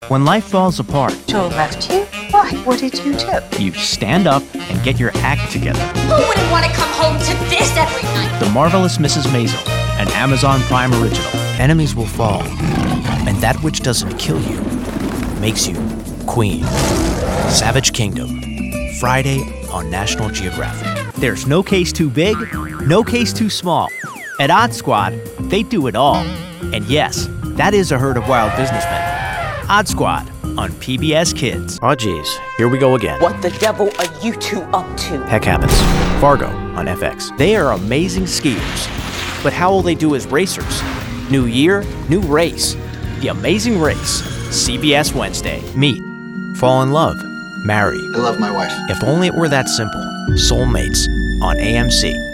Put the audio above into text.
When life falls apart, Joe left you? Why? What did you do? you stand up and get your act together. Who wouldn't want to come home to this every night? The Marvelous Mrs. Maisel, an Amazon Prime original. Enemies will fall, and that which doesn't kill you makes you queen. Savage Kingdom, Friday on National Geographic. There's no case too big, no case too small. At Odd Squad, they do it all. And yes, that is a herd of wild businessmen. Odd Squad on PBS Kids. Oh geez, here we go again. What the devil are you two up to? Heck happens. Fargo on FX. They are amazing skiers, but how will they do as racers? New year, new race. The Amazing Race. CBS Wednesday. Meet, fall in love, marry. I love my wife. If only it were that simple. Soulmates on AMC.